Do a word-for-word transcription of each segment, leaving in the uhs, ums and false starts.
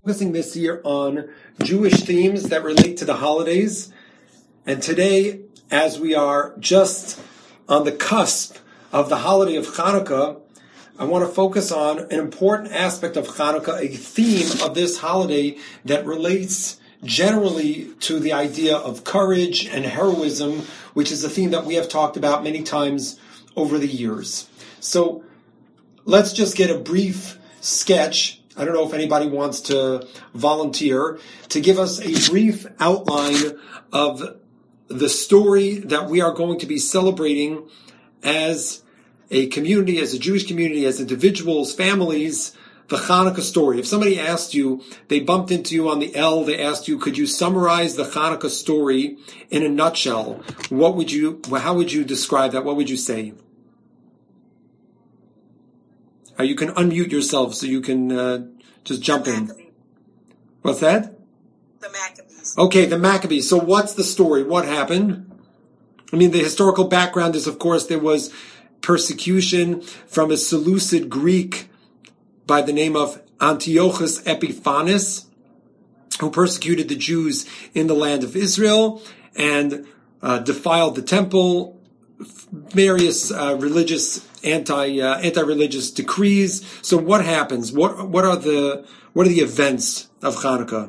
Focusing this year on Jewish themes that relate to the holidays. And today, as we are just on the cusp of the holiday of Hanukkah, I want to focus on an important aspect of Hanukkah, a theme of this holiday that relates generally to the idea of courage and heroism, which is a theme that we have talked about many times over the years. So let's just get a brief sketch. I don't know if anybody wants to volunteer to give us a brief outline of the story that we are going to be celebrating as a community, as a Jewish community, as individuals, families, the Hanukkah story. If somebody asked you, they bumped into you on the L, they asked you, could you summarize the Hanukkah story in a nutshell? What would you, how would you describe that? What would you say? Uh, you can unmute yourself so you can uh, just jump in. What's that? The Maccabees. Okay, the Maccabees. So what's the story? What happened? I mean, the historical background is, of course, there was persecution from a Seleucid Greek by the name of Antiochus Epiphanes, who persecuted the Jews in the land of Israel and uh, defiled the temple, various uh, religious anti uh, anti-religious decrees. So what happens? What what are the what are the events of Hanukkah?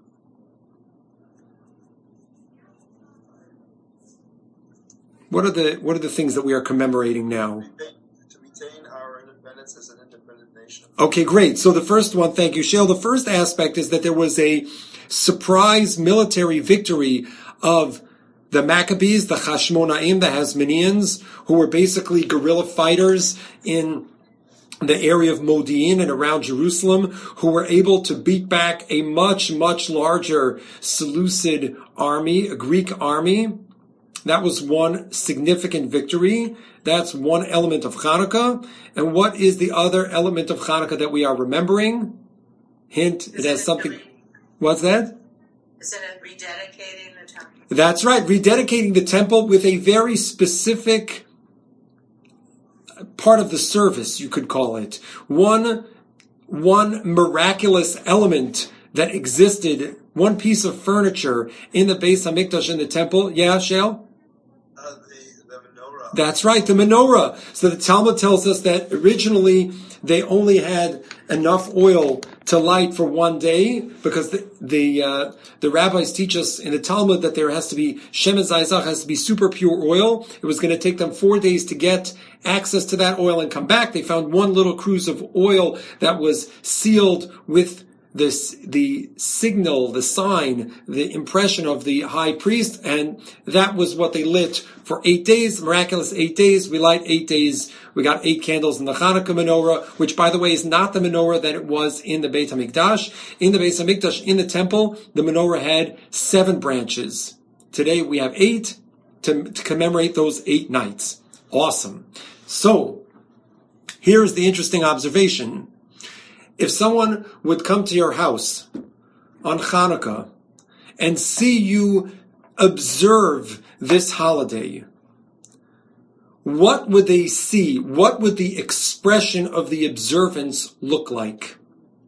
What are the what are the things that we are commemorating now? To retain our independence as an independent nation. Okay, great. So the first one, thank you, Shale. The first aspect is that there was a surprise military victory of the Maccabees, the Hashmonaim, the Hasmoneans, who were basically guerrilla fighters in the area of Modi'in and around Jerusalem, who were able to beat back a much, much larger Seleucid army, a Greek army. That was one significant victory. That's one element of Hanukkah. And what is the other element of Hanukkah that we are remembering? Hint, it has something... What's that? Is it a rededicating the temple? That's right, rededicating the temple with a very specific part of the service, you could call it. One, one miraculous element that existed, one piece of furniture in the Beis HaMikdash in the temple. Yeah, Shale? Uh, the, the menorah. That's right, the menorah. So the Talmud tells us that originally they only had enough oil to light for one day, because the the, uh, the rabbis teach us in the Talmud that there has to be shemen zayzach, has to be super pure oil. It was going to take them four days to get access to that oil and come back. They found one little cruse of oil that was sealed with this, the signal, the sign, the impression of the high priest, and that was what they lit for eight days, miraculous eight days. We light eight days. We got eight candles in the Hanukkah menorah, which, by the way, is not the menorah that it was in the Beit HaMikdash. In the Beit HaMikdash, in the temple, the menorah had seven branches. Today we have eight to, to commemorate those eight nights. Awesome. So, here's the interesting observation. If someone would come to your house on Hanukkah and see you observe this holiday, what would they see? What would the expression of the observance look like?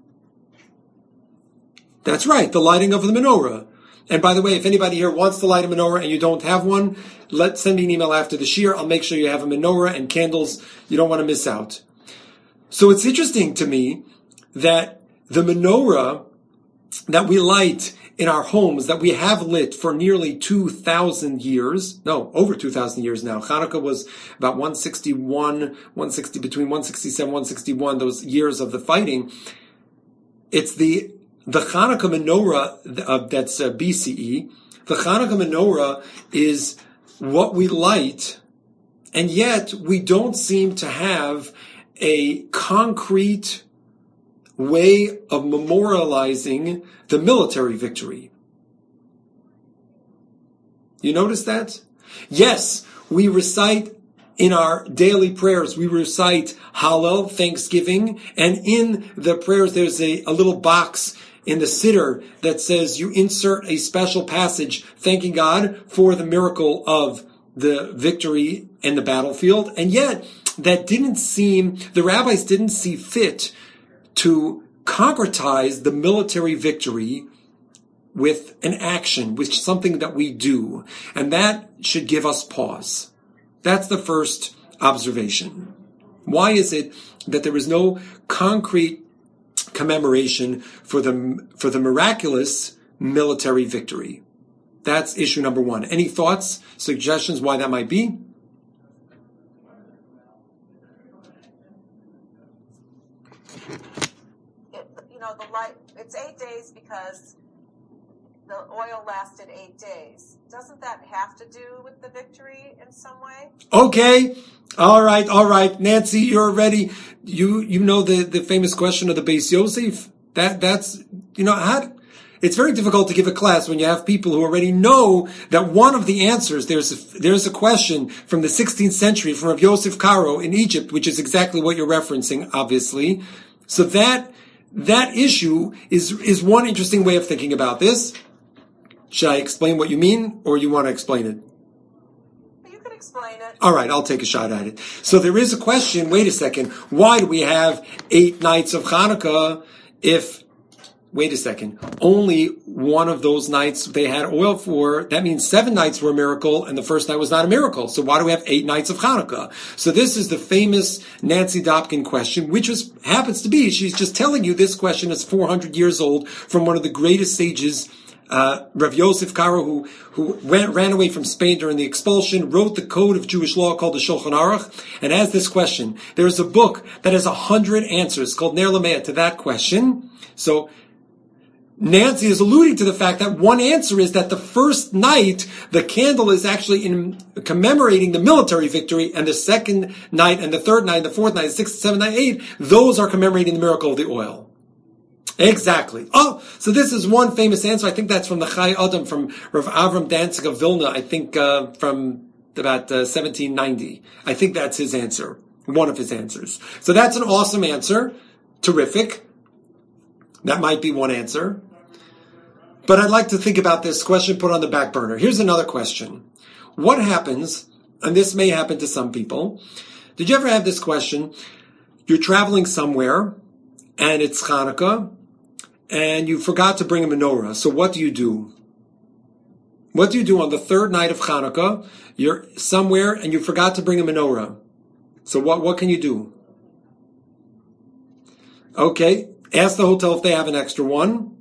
That's right, the lighting of the menorah. And by the way, if anybody here wants to light a menorah and you don't have one, let send me an email after the shiur. I'll make sure you have a menorah and candles. You don't want to miss out. So it's interesting to me that the menorah that we light in our homes, that we have lit for nearly two thousand years, no, over two thousand years now. Hanukkah was about one sixty-one, one sixty, between one sixty-seven, one sixty-one, those years of the fighting. It's the, the Hanukkah menorah, uh, that's uh, B C E. The Hanukkah menorah is what we light, and yet we don't seem to have a concrete way of memorializing the military victory. You notice that? Yes, we recite in our daily prayers, we recite Hallel, thanksgiving, and in the prayers there's a, a little box in the Siddur that says you insert a special passage thanking God for the miracle of the victory in the battlefield, and yet that didn't seem, the rabbis didn't see fit to concretize the military victory with an action, with something that we do. And that should give us pause. That's the first observation. Why is it that there is no concrete commemoration for the, for the miraculous military victory? That's issue number one. Any thoughts, suggestions why that might be? It, you know, the light, it's eight days because the oil lasted eight days. Doesn't that have to do with the victory in some way? Okay. All right. All right. Nancy, you're ready. You, you know the, the famous question of the Beis Yosef? That, that's, you know, how, it's very difficult to give a class when you have people who already know that one of the answers, there's a, there's a question from the sixteenth century from Rav Yosef Karo in Egypt, which is exactly what you're referencing, obviously. So that, that issue is, is one interesting way of thinking about this. Should I explain what you mean, or you want to explain it? You can explain it. All right, I'll take a shot at it. So there is a question, wait a second, why do we have eight nights of Hanukkah if, wait a second, only one of those nights they had oil for? That means seven nights were a miracle, and the first night was not a miracle. So why do we have eight nights of Hanukkah? So this is the famous Nancy Dopkin question, which was, happens to be, she's just telling you this question is four hundred years old from one of the greatest sages, Uh, Rav Yosef Karo, who, who went, ran away from Spain during the expulsion, wrote the code of Jewish law called the Shulchan Aruch, and has this question. There's a book that has a hundred answers called Ner Lameah to that question. So, Nancy is alluding to the fact that one answer is that the first night, the candle is actually in commemorating the military victory, and the second night, and the third night, the fourth night, the sixth, seventh, ninth, eighth, those are commemorating the miracle of the oil. Exactly. Oh, so this is one famous answer. I think that's from the Chai Adam, from Rav Avram Danzig of Vilna, I think uh, from about uh, seventeen ninety. I think that's his answer, one of his answers. So that's an awesome answer. Terrific. That might be one answer. But I'd like to think about this question put on the back burner. Here's another question. What happens, and this may happen to some people, did you ever have this question? You're traveling somewhere, and it's Hanukkah, and you forgot to bring a menorah. So what do you do? What do you do on the third night of Hanukkah? You're somewhere and you forgot to bring a menorah. So what, what can you do? Okay, ask the hotel if they have an extra one.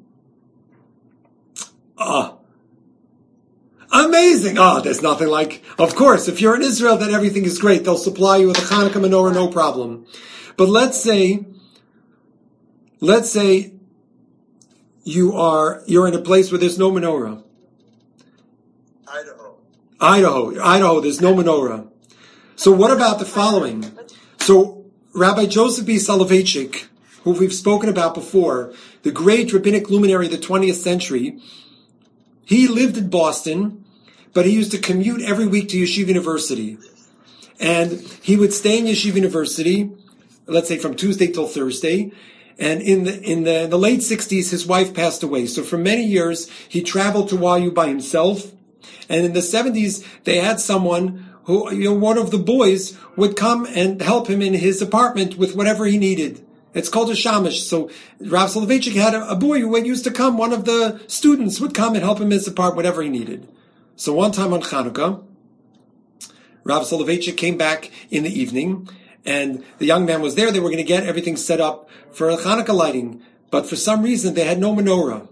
Ah, amazing. Ah, there's nothing like, of course, if you're in Israel, then everything is great. They'll supply you with a Hanukkah menorah, no problem. But let's say, let's say, You are, you're in a place where there's no menorah. Idaho. Idaho. Idaho, there's no menorah. So what about the following? So Rabbi Joseph B. Soloveitchik, who we've spoken about before, the great rabbinic luminary of the twentieth century, he lived in Boston, but he used to commute every week to Yeshiva University. And he would stay in Yeshiva University, let's say from Tuesday till Thursday. And in the, in the, in the late sixties, his wife passed away. So for many years, he traveled to Y U by himself. And in the seventies, they had someone who, you know, one of the boys would come and help him in his apartment with whatever he needed. It's called a shamish. So Rav Soloveitchik had a, a boy who used to come. One of the students would come and help him in his apartment, whatever he needed. So one time on Hanukkah, Rav Soloveitchik came back in the evening, and the young man was there. They were going to get everything set up for Hanukkah lighting. But for some reason, they had no menorah.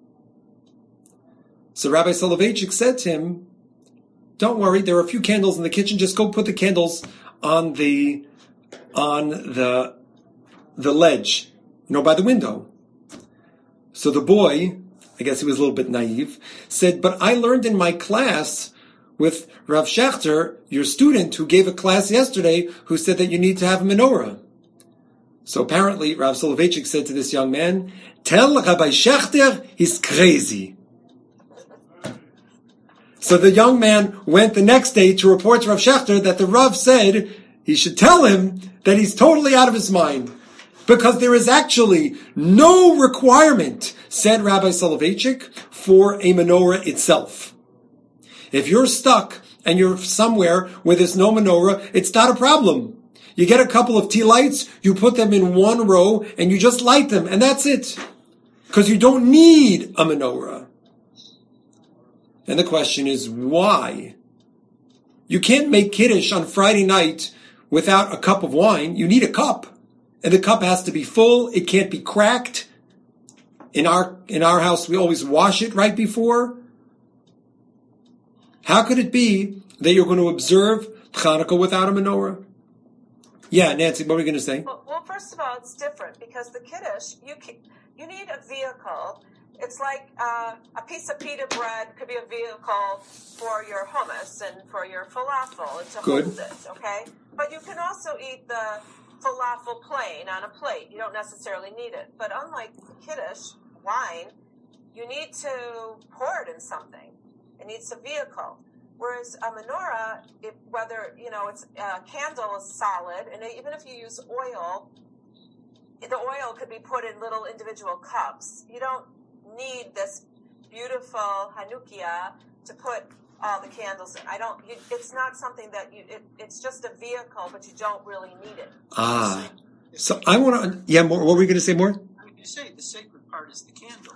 So Rabbi Soloveitchik said to him, don't worry, there are a few candles in the kitchen. Just go put the candles on the, on the, the ledge, you know, by the window. So the boy, I guess he was a little bit naive, said, but I learned in my class with Rav Schechter, your student, who gave a class yesterday, who said that you need to have a menorah. So apparently, Rav Soloveitchik said to this young man, tell Rabbi Schechter he's crazy. So the young man went the next day to report to Rav Schechter that the Rav said he should tell him that he's totally out of his mind, because there is actually no requirement, said Rabbi Soloveitchik, for a menorah itself. If you're stuck and you're somewhere where there's no menorah, it's not a problem. You get a couple of tea lights, you put them in one row, and you just light them, and that's it. Because you don't need a menorah. And the question is, why? You can't make Kiddush on Friday night without a cup of wine. You need a cup. And the cup has to be full. It can't be cracked. In our, in our house, we always wash it right before. How could it be that you're going to observe Hanukkah without a menorah? Yeah, Nancy, what were you going to say? Well, well, first of all, it's different because the Kiddush, you can, you need a vehicle. It's like uh, a piece of pita bread could be a vehicle for your hummus and for your falafel and to Good. hold it, okay? But you can also eat the falafel plain on a plate. You don't necessarily need it. But unlike Kiddush, wine, you need to pour it in something. It needs a vehicle. Whereas a menorah, if, whether, you know, it's a candle is solid, and even if you use oil, the oil could be put in little individual cups. You don't need this beautiful Hanukkah to put all the candles in. I don't, you, it's not something that you, it, it's just a vehicle, but you don't really need it. Ah. So I want to, yeah, more, what were we going to say more? You say the sacred part is the candle.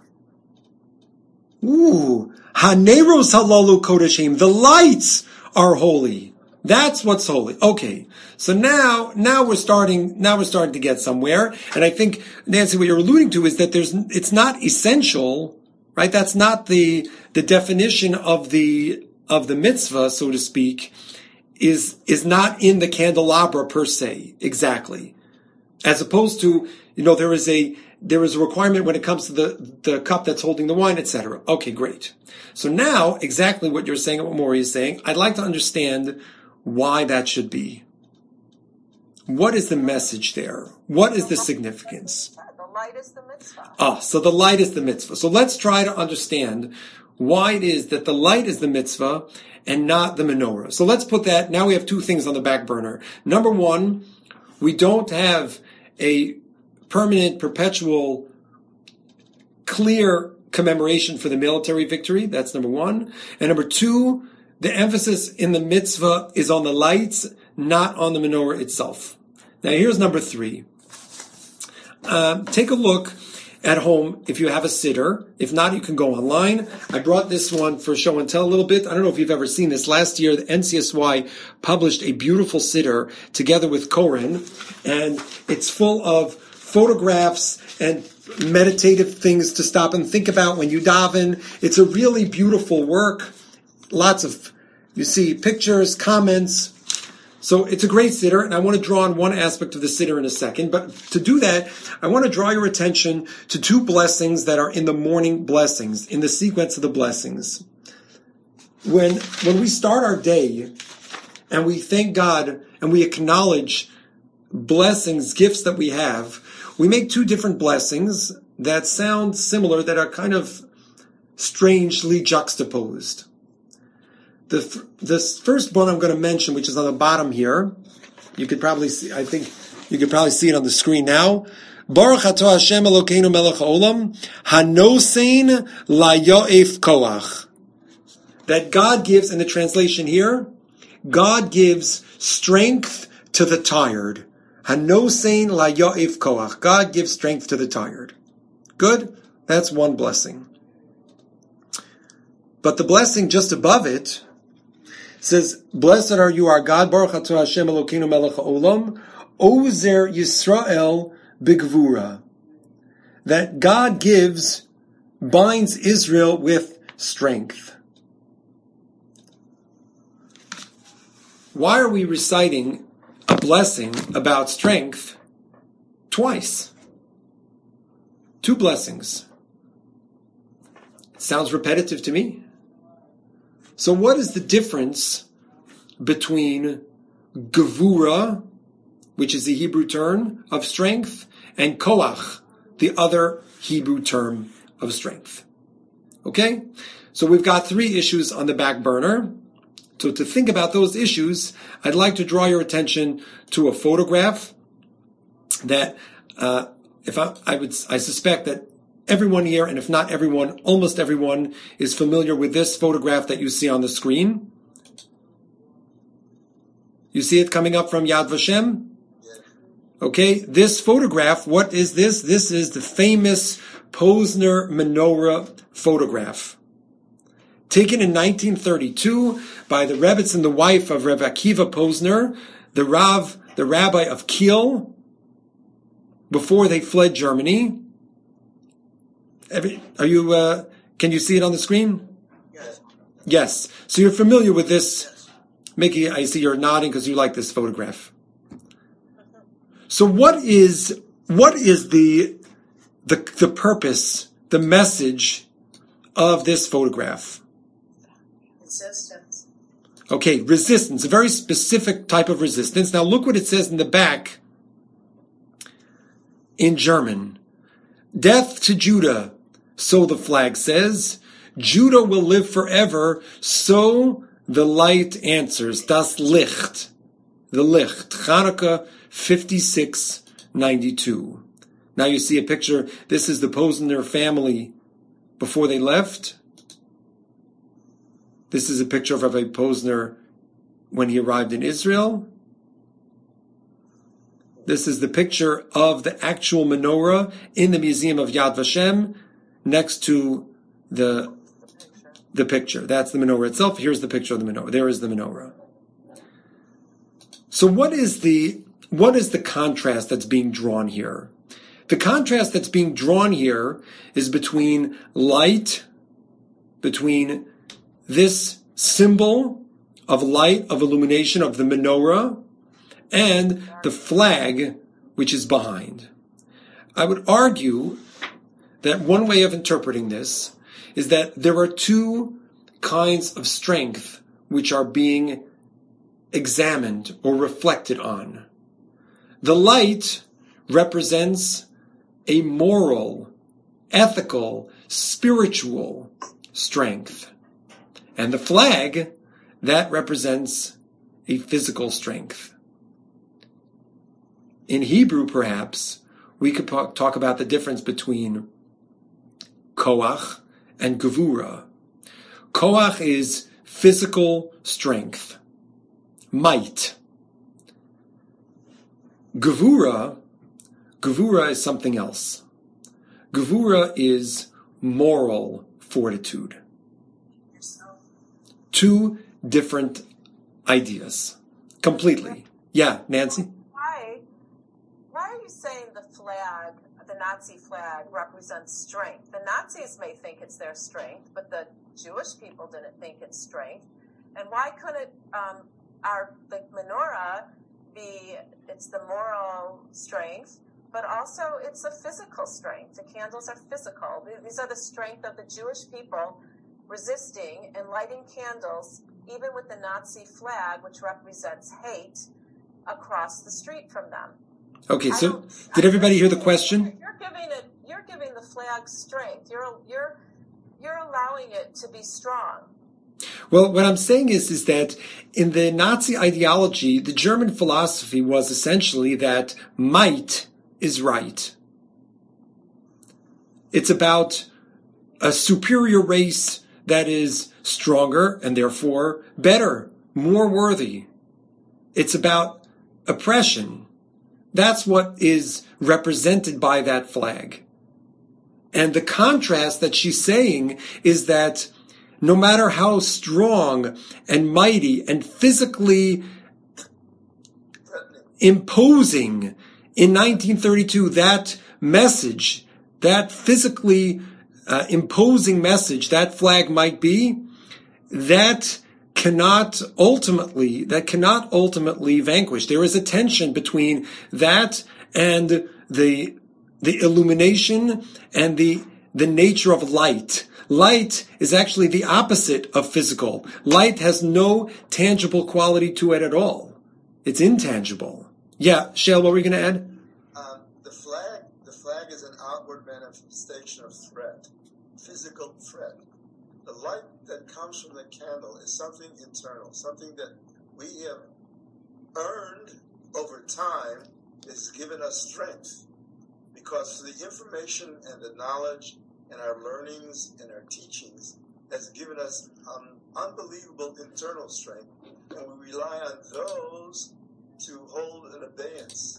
Ooh. Haneros halalu kodeshim. The lights are holy. That's what's holy. Okay. So now, now we're starting, now we're starting to get somewhere. And I think, Nancy, what you're alluding to is that there's, it's not essential, right? That's not the, the definition of the, of the mitzvah, so to speak, is, is not in the candelabra per se. Exactly. As opposed to, you know, there is a, there is a requirement when it comes to the, the cup that's holding the wine, et cetera. Okay, great. So now, exactly what you're saying, what Maury is saying, I'd like to understand why that should be. What is the message there? What is the significance? The light is the mitzvah. Ah, so the light is the mitzvah. So let's try to understand why it is that the light is the mitzvah and not the menorah. So let's put that, now we have two things on the back burner. Number one, we don't have a permanent, perpetual, clear commemoration for the military victory. That's number one. And number two, the emphasis in the mitzvah is on the lights, not on the menorah itself. Now here's number three. Um, take a look at home if you have a sitter. If not, you can go online. I brought this one for show and tell a little bit. I don't know if you've ever seen this. Last year, the N C S Y published a beautiful sitter together with Koren, and it's full of photographs and meditative things to stop and think about when you daven. It's a really beautiful work. Lots of, you see pictures, comments. So it's a great sitter, and I want to draw on one aspect of the sitter in a second. But to do that, I want to draw your attention to two blessings that are in the morning blessings, in the sequence of the blessings. When, when we start our day and we thank God and we acknowledge blessings, gifts that we have, we make two different blessings that sound similar, that are kind of strangely juxtaposed. The this first one I'm going to mention, which is on the bottom here, you could probably see, I think you could probably see it on the screen now. Baruch atah Hashem Elokeinu melech haolam, hanosein layoef koach. That God gives, in the translation here, God gives strength to the tired. Hanosein layoef koach. God gives strength to the tired. Good? That's one blessing. But the blessing just above it says, blessed are you, our God, Baruch atah Hashem Elokeinu melech haolam, Ozer Yisrael b'gvura. That God gives, binds Israel with strength. Why are we reciting a blessing about strength twice? Two blessings. It sounds repetitive to me. So what is the difference between gevura, which is the Hebrew term of strength, and koach, the other Hebrew term of strength? Okay? So we've got three issues on the back burner. So to think about those issues, I'd like to draw your attention to a photograph that, uh, if I, I would, I suspect that everyone here, and if not everyone, almost everyone, is familiar with this photograph that you see on the screen. You see it coming up from Yad Vashem? Okay, this photograph, what is this? This is the famous Posner menorah photograph. Taken in nineteen thirty-two by the Rebbetzin and the wife of Rebbe Akiva Posner, the Rav, the rabbi of Kiel, before they fled Germany. Every, are you, uh, can you see it on the screen? Yes. Yes. So you're familiar with this. Mickey, I see you're nodding because you like this photograph. So what is, what is the, the, the purpose, the message of this photograph? Resistance. Okay, resistance, a very specific type of resistance. Now look what it says in the back in German. Death to Judah, so the flag says. Judah will live forever, so the light answers. Das Licht. The Licht. Hanukkah fifty-six ninety-two. Now you see a picture. This is the Posner family before they left. This is a picture of Rabbi Posner when he arrived in Israel. This is the picture of the actual menorah in the Museum of Yad Vashem next to the, the picture. That's the menorah itself. Here's the picture of the menorah. There is the menorah. So what is the, what is the contrast that's being drawn here? The contrast that's being drawn here is between light, between this symbol of light, of illumination, of the menorah, and the flag which is behind. I would argue that one way of interpreting this is that there are two kinds of strength which are being examined or reflected on. The light represents a moral, ethical, spiritual strength. And the flag, that represents a physical strength. In Hebrew, perhaps, we could talk about the difference between koach and gevura. Koach is physical strength, might. Gevura, gevura is something else. Gevura is moral fortitude. Two different ideas. Completely. Yeah, Nancy? Why, why are you saying the flag, the Nazi flag, represents strength? The Nazis may think it's their strength, but the Jewish people didn't think it's strength. And why couldn't um, our the menorah be, it's the moral strength, but also it's a physical strength. The candles are physical. These are the strength of the Jewish people resisting and lighting candles, even with the Nazi flag, which represents hate, across the street from them. Okay, so did everybody hear the question? You're giving it. You're giving the flag strength. You're you're you're allowing it to be strong. Well, what I'm saying is, is that in the Nazi ideology, the German philosophy was essentially that might is right. It's about a superior race that is stronger and therefore better, more worthy. It's about oppression. That's what is represented by that flag. And the contrast that she's saying is that no matter how strong and mighty and physically imposing in nineteen thirty-two that message, that physically uh, imposing message, that flag might be, that cannot ultimately, that cannot ultimately vanquish. There is a tension between that and the, the illumination and the, the nature of light. Light is actually the opposite of physical. Light has no tangible quality to it at all. It's intangible. Yeah, Shale, what were you going to add? Um, the flag, the flag is an outward manifestation of threat, physical threat. The light that comes from the candle is something internal, something that we have earned over time. Has given us strength, because the information and the knowledge and our learnings and our teachings has given us um, unbelievable internal strength, and we rely on those to hold in abeyance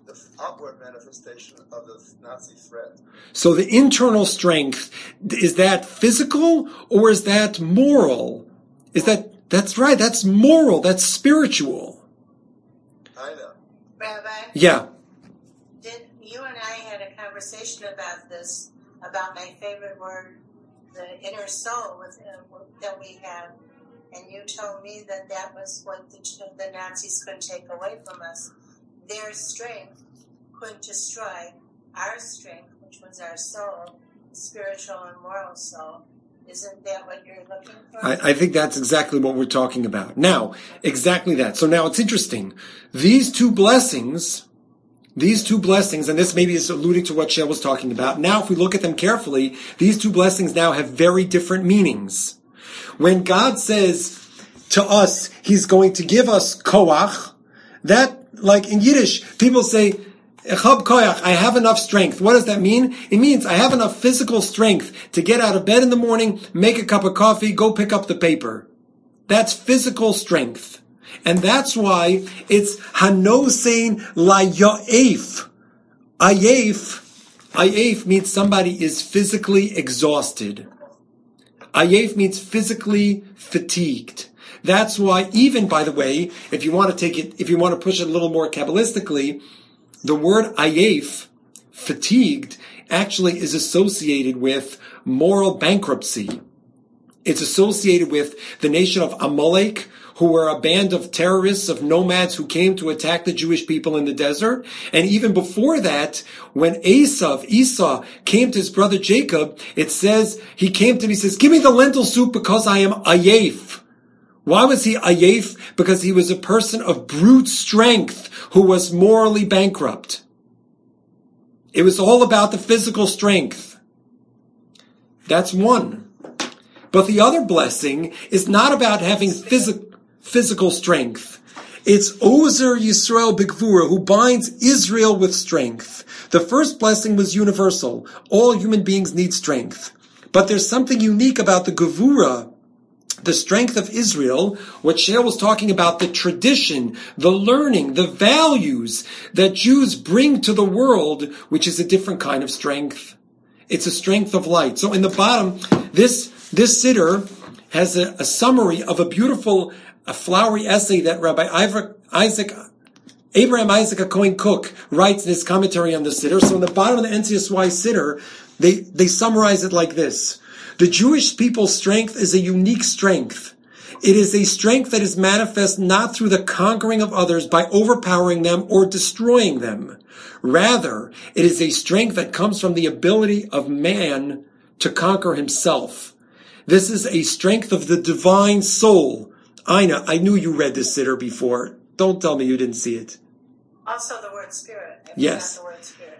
the outward manifestation of the Nazi threat. So the internal strength, is that physical or is that moral? Is that, that's right, that's moral, that's spiritual. I know. Rabbi, Yeah. did you and I had a conversation about this, about my favorite word, the inner soul with, uh, that we have, and you told me that that was what the, the Nazis could take away from us. Their strength could destroy our strength, which was our soul, spiritual and moral soul. Isn't that what you're looking for? I, I think that's exactly what we're talking about. Now, exactly that. So now it's interesting. These two blessings, these two blessings, and this maybe is alluding to what Shel was talking about. Now, if we look at them carefully, these two blessings now have very different meanings. When God says to us, He's going to give us koach, that, like in Yiddish, people say, Echab koach, I have enough strength. What does that mean? It means I have enough physical strength to get out of bed in the morning, make a cup of coffee, go pick up the paper. That's physical strength. And that's why it's hanosein la ya'ef. Ayef, ayef means somebody is physically exhausted. Ayef means physically fatigued. That's why even, by the way, if you want to take it, if you want to push it a little more Kabbalistically, the word ayef, fatigued, actually is associated with moral bankruptcy. It's associated with the nation of Amalek, who were a band of terrorists, of nomads who came to attack the Jewish people in the desert. And even before that, when Esav, Esau, came to his brother Jacob, it says, he came to him, he says, give me the lentil soup because I am ayef. Why was he ayef? Because he was a person of brute strength who was morally bankrupt. It was all about the physical strength. That's one. But the other blessing is not about having physical physical strength. It's Ozer Yisrael B'Gvura, who binds Israel with strength. The first blessing was universal. All human beings need strength. But there's something unique about the Gevura, the strength of Israel, what Shel was talking about, the tradition, the learning, the values that Jews bring to the world, which is a different kind of strength. It's a strength of light. So in the bottom, this, this siddur has a, a summary of a beautiful, a flowery essay that Rabbi Isaac, Abraham Isaac Cohen Cook writes in his commentary on the siddur. So in the bottom of the N C S Y siddur, they, they summarize it like this. The Jewish people's strength is a unique strength. It is a strength that is manifest not through the conquering of others by overpowering them or destroying them. Rather, it is a strength that comes from the ability of man to conquer himself. This is a strength of the divine soul. Ina, I knew you read this siddur before. Don't tell me you didn't see it. Also the word spirit. I Yes. The word spirit.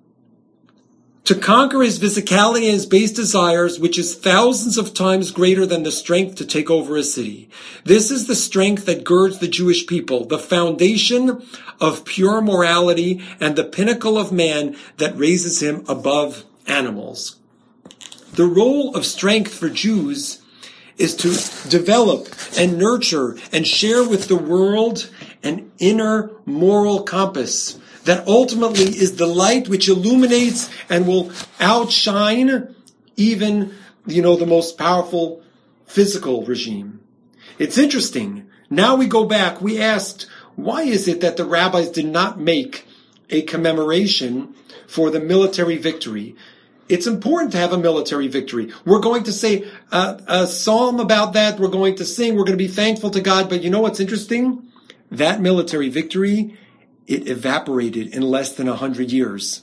To conquer his physicality and his base desires, which is thousands of times greater than the strength to take over a city. This is the strength that girds the Jewish people, the foundation of pure morality and the pinnacle of man that raises him above animals. The role of strength for Jews is to develop and nurture and share with the world an inner moral compass that ultimately is the light which illuminates and will outshine even, you know, the most powerful physical regime. It's interesting. Now we go back. We asked, why is it that the rabbis did not make a commemoration for the military victory? It's important to have a military victory. We're going to say a, a psalm about that. We're going to sing. We're going to be thankful to God. But you know what's interesting? That military victory, it evaporated in less than a hundred years.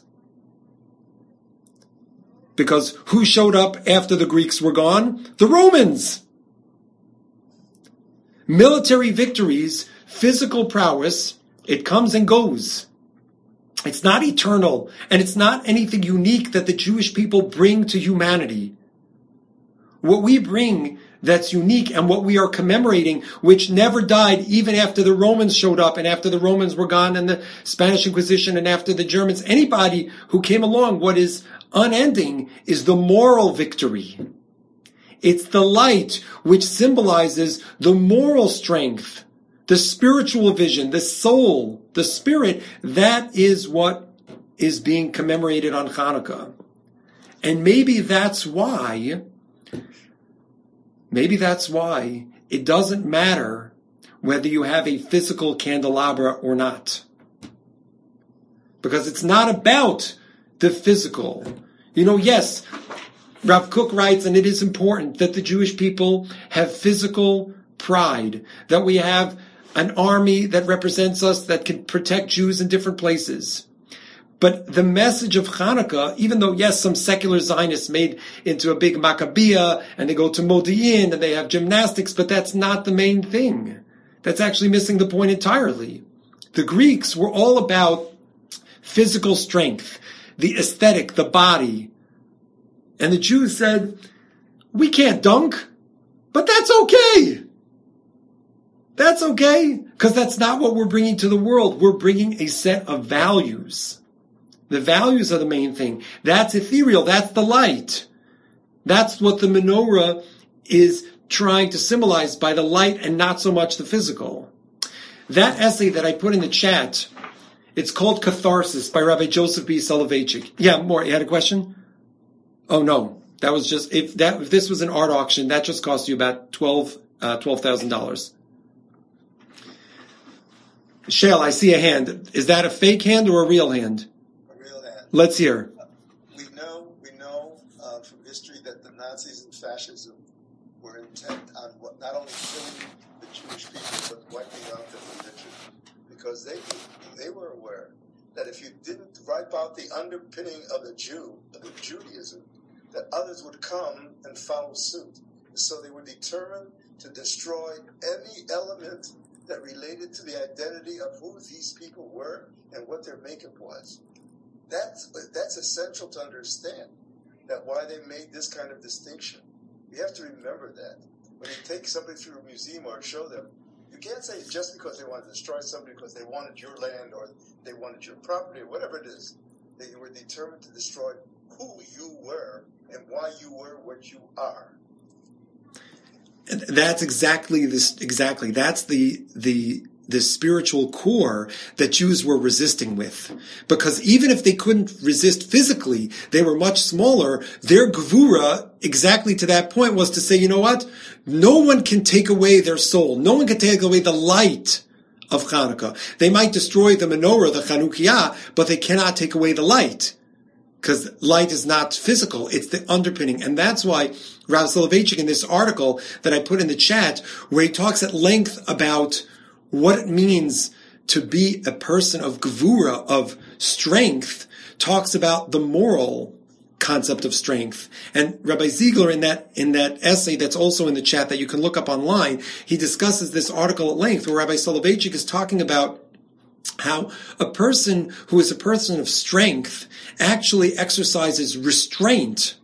Because who showed up after the Greeks were gone? The Romans. Military victories, physical prowess, it comes and goes. It's not eternal, and it's not anything unique that the Jewish people bring to humanity. What we bring that's unique and what we are commemorating, which never died even after the Romans showed up and after the Romans were gone and the Spanish Inquisition and after the Germans, anybody who came along, what is unending is the moral victory. It's the light which symbolizes the moral strength the spiritual vision, the soul, the spirit, that is what is being commemorated on Hanukkah. And maybe that's why, maybe that's why it doesn't matter whether you have a physical candelabra or not. Because it's not about the physical. You know, yes, Rav Kook writes, and it is important that the Jewish people have physical pride, that we have an army that represents us, that can protect Jews in different places. But the message of Hanukkah, even though, yes, some secular Zionists made into a big Maccabiah, and they go to Modi'in, and they have gymnastics, but that's not the main thing. That's actually missing the point entirely. The Greeks were all about physical strength, the aesthetic, the body. And the Jews said, we can't dunk, but that's okay. That's okay, because that's not what we're bringing to the world. We're bringing a set of values. The values are the main thing. That's ethereal. That's the light. That's what the menorah is trying to symbolize by the light and not so much the physical. That essay that I put in the chat, it's called Catharsis by Rabbi Joseph B. Soloveitchik. Yeah, more. You had a question? Oh, no. That was just, if that, if this was an art auction, that just cost you about twelve, uh, twelve thousand dollars. Shale, I see a hand. Is that a fake hand or a real hand? A real hand. Let's hear. Uh, we know, we know uh, from history that the Nazis and fascism were intent on what, not only killing the Jewish people, but wiping out their religion. Because they they were aware that if you didn't wipe out the underpinning of the Jew, of the Judaism, that others would come and follow suit. So they were determined to destroy any element that related to the identity of who these people were and what their makeup was. That's, that's essential to understand, that why they made this kind of distinction. You have to remember that. When you take somebody through a museum or show them, you can't say just because they want to destroy somebody because they wanted your land or they wanted your property or whatever it is. They were determined to destroy who you were and why you were what you are. That's exactly this. Exactly. That's the the the spiritual core that Jews were resisting with, because even if they couldn't resist physically, they were much smaller. Their gevura, exactly to that point, was to say, you know what? No one can take away their soul. No one can take away the light of Hanukkah. They might destroy the menorah, the Chanukiah, but they cannot take away the light. Because light is not physical, it's the underpinning. And that's why Rav Soloveitchik, in this article that I put in the chat, where he talks at length about what it means to be a person of gevura, of strength, talks about the moral concept of strength. And Rabbi Ziegler, in that in that essay that's also in the chat that you can look up online, he discusses this article at length, where Rabbi Soloveitchik is talking about how a person who is a person of strength actually exercises restraint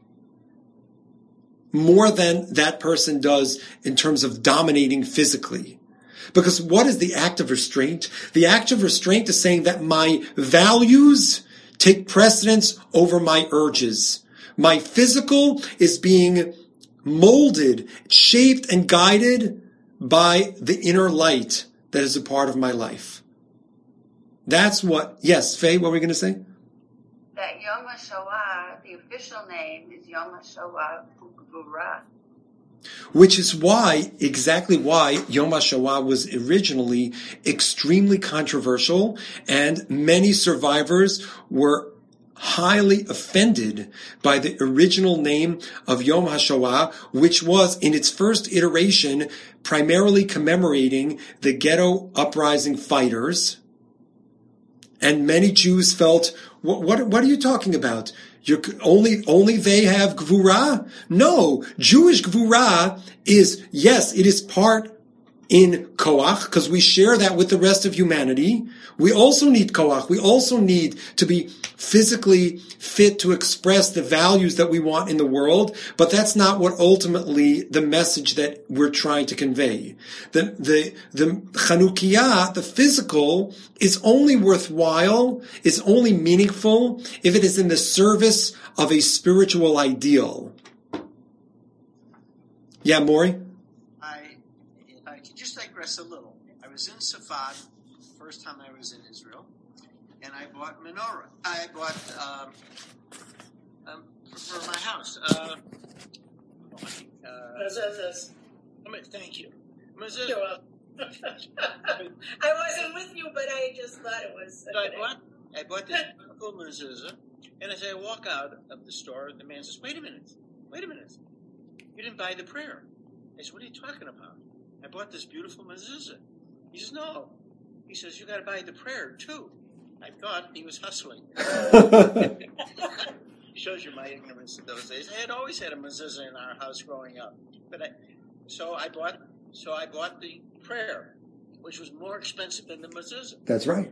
more than that person does in terms of dominating physically. Because what is the act of restraint? The act of restraint is saying that my values take precedence over my urges. My physical is being molded, shaped, and guided by the inner light that is a part of my life. That's what, yes, Faye, what were we going to say? That Yom HaShoah, the official name is Yom HaShoah Gevura. Which is why, exactly why, Yom HaShoah was originally extremely controversial, and many survivors were highly offended by the original name of Yom HaShoah, which was, in its first iteration, primarily commemorating the ghetto uprising fighters. And many Jews felt, what, what, what are you talking about? You're, only, only they have gevura? No, Jewish gevura is, yes, it is part in koach, because we share that with the rest of humanity. We also need koach. We also need to be physically fit to express the values that we want in the world, but that's not what ultimately the message that we're trying to convey. The, the, the Chanukiah, the physical, is only worthwhile, is only meaningful if it is in the service of a spiritual ideal. Yeah, Maury? I, I could just digress a little. I was in Safad, first time I was in Israel, and I bought menorah. I bought um, um, for, for my house. Uh, uh, I mean, thank you. Mezuzah. You're welcome. I wasn't with you, but I just thought it was. So I bought, I bought this beautiful mezuzah, and as I walk out of the store, the man says, "Wait a minute, wait a minute, you didn't buy the prayer." I said, "What are you talking about? I bought this beautiful mezuzah." He says, "No." He says, "You got to buy the prayer too." I thought he was hustling. Shows you my ignorance in those days. I had always had a mezuzah in our house growing up, but I, so I bought, so I bought the prayer, which was more expensive than the mezuzah. That's right.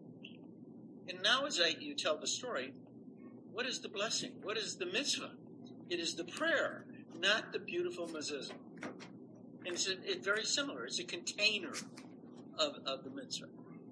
And now, as I, you tell the story, what is the blessing? What is the mitzvah? It is the prayer, not the beautiful mezuzah. And it's, a, it's very similar. It's a container of, of the mitzvah.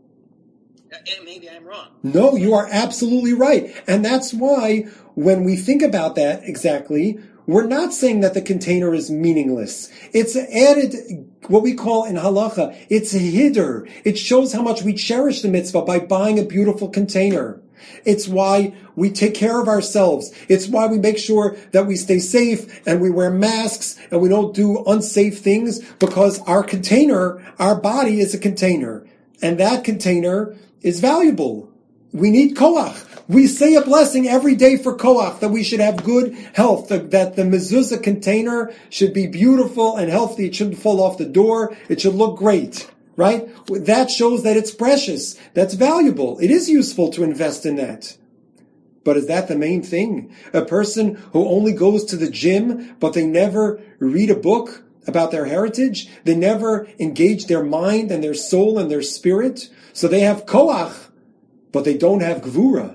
And maybe I'm wrong. No, you are absolutely right. And that's why when we think about that exactly, we're not saying that the container is meaningless. It's added, what we call in halacha, it's a hiddur. It shows how much we cherish the mitzvah by buying a beautiful container. It's why we take care of ourselves. It's why we make sure that we stay safe and we wear masks and we don't do unsafe things, because our container, our body is a container. And that container is valuable. We need koach. We say a blessing every day for koach, that we should have good health, that, that the mezuzah container should be beautiful and healthy. It shouldn't fall off the door. It should look great, right? That shows that it's precious. That's valuable. It is useful to invest in that. But is that the main thing? A person who only goes to the gym, but they never read a book about their heritage, they never engage their mind and their soul and their spirit, so they have koach, but they don't have gvura.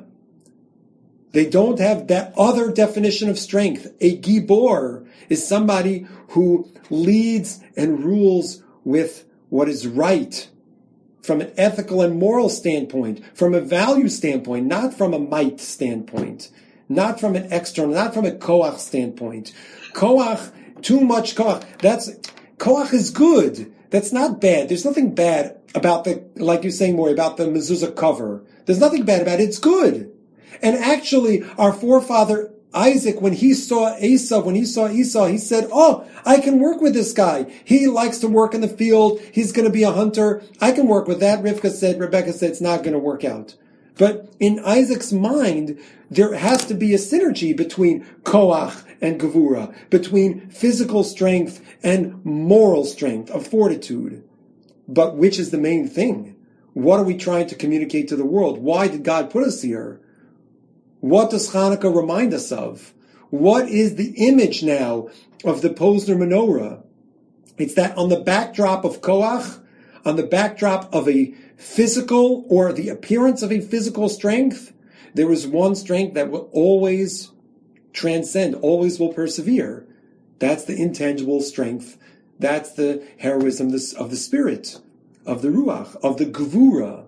They don't have that other definition of strength. A gibor is somebody who leads and rules with what is right, from an ethical and moral standpoint, from a value standpoint, not from a might standpoint, not from an external, not from a koach standpoint. Koach, too much koach. That's, koach is good. That's not bad. There's nothing bad about the, like you're saying more, about the mezuzah cover. There's nothing bad about it. It's good. And actually, our forefather Isaac, when he saw Esau, when he saw Esau, he said, "Oh, I can work with this guy. He likes to work in the field. He's going to be a hunter. I can work with that." Rivka said, Rebecca said, it's not going to work out. But in Isaac's mind, there has to be a synergy between koach and gevura, between physical strength and moral strength of fortitude. But which is the main thing? What are we trying to communicate to the world? Why did God put us here? What does Hanukkah remind us of? What is the image now of the Posner menorah? It's that on the backdrop of koach, on the backdrop of a physical, or the appearance of a physical strength, there is one strength that will always transcend, always will persevere. That's the intangible strength. That's the heroism of the spirit, of the ruach, of the gevura.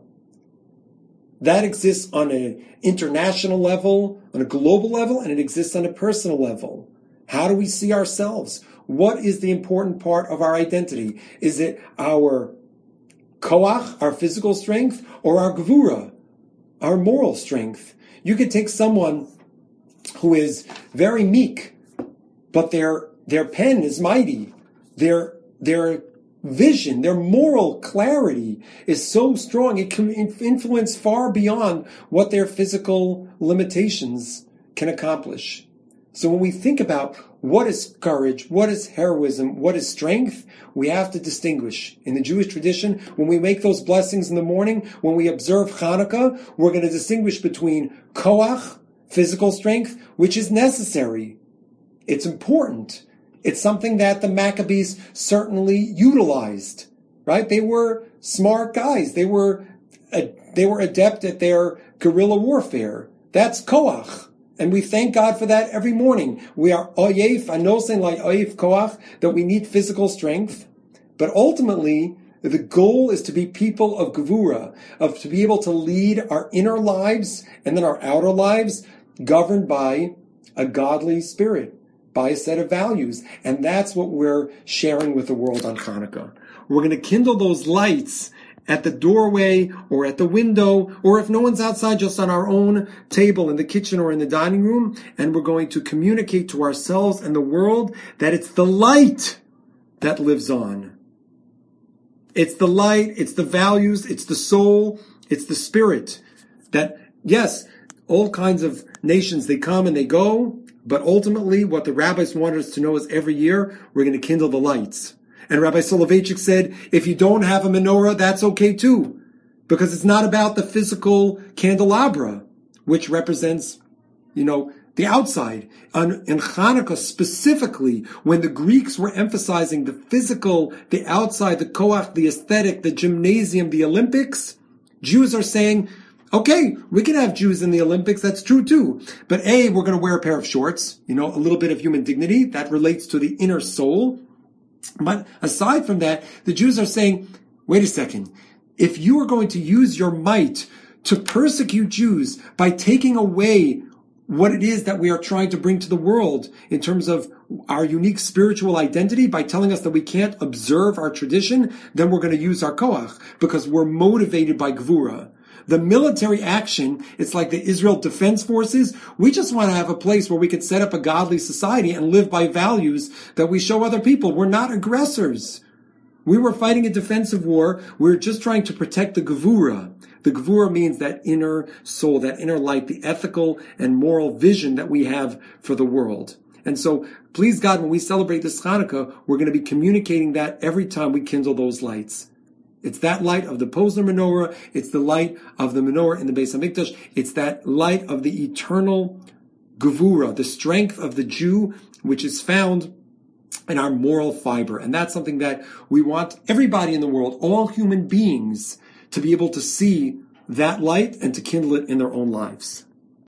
That exists on an international level, on a global level, and it exists on a personal level. How do we see ourselves? What is the important part of our identity? Is it our koach, our physical strength, or our gevura, our moral strength? You could take someone who is very meek, but their their pen is mighty. Their their vision, their moral clarity is so strong, it can influence far beyond what their physical limitations can accomplish. So when we think about what is courage, what is heroism, what is strength, we have to distinguish. In the Jewish tradition, when we make those blessings in the morning, when we observe Hanukkah, we're going to distinguish between koach, physical strength, which is necessary. It's important. It's something that the Maccabees certainly utilized, right? They were smart guys. They were uh, they were adept at their guerrilla warfare. That's koach. And we thank God for that every morning. We are oyef, anosen like oyef koach, that we need physical strength. But ultimately, the goal is to be people of gevura, of to be able to lead our inner lives and then our outer lives governed by a godly spirit, by a set of values. And that's what we're sharing with the world on Hanukkah. we're going to kindle those lights at the doorway or at the window, or if no one's outside, just on our own table in the kitchen or in the dining room, and we're going to communicate to ourselves and the world that it's the light that lives on. It's the light, it's the values, it's the soul, it's the spirit. That, yes, all kinds of nations, they come and they go, but ultimately what the rabbis wanted us to know is every year we're going to kindle the lights. And Rabbi Soloveitchik said, if you don't have a menorah, that's okay too. Because it's not about the physical candelabra, which represents, you know, the outside. On, in Hanukkah specifically, when the Greeks were emphasizing the physical, the outside, the koach, the aesthetic, the gymnasium, the Olympics, Jews are saying, okay, we can have Jews in the Olympics, that's true too. But A, we're going to wear a pair of shorts, you know, a little bit of human dignity, that relates to the inner soul. But aside from that, the Jews are saying, wait a second, if you are going to use your might to persecute Jews by taking away what it is that we are trying to bring to the world in terms of our unique spiritual identity, by telling us that we can't observe our tradition, then we're going to use our koach because we're motivated by gvura. The military action, it's like the Israel Defense Forces. We just want to have a place where we can set up a godly society and live by values that we show other people. We're not aggressors. We were fighting a defensive war. We we're just trying to protect the gevura. The gevura means that inner soul, that inner light, the ethical and moral vision that we have for the world. And so, please God, when we celebrate this Hanukkah, we're going to be communicating that every time we kindle those lights. It's that light of the Posner menorah. It's the light of the menorah in the Beis Hamikdash. It's that light of the eternal gevura, the strength of the Jew, which is found in our moral fiber. And that's something that we want everybody in the world, all human beings, to be able to see that light and to kindle it in their own lives.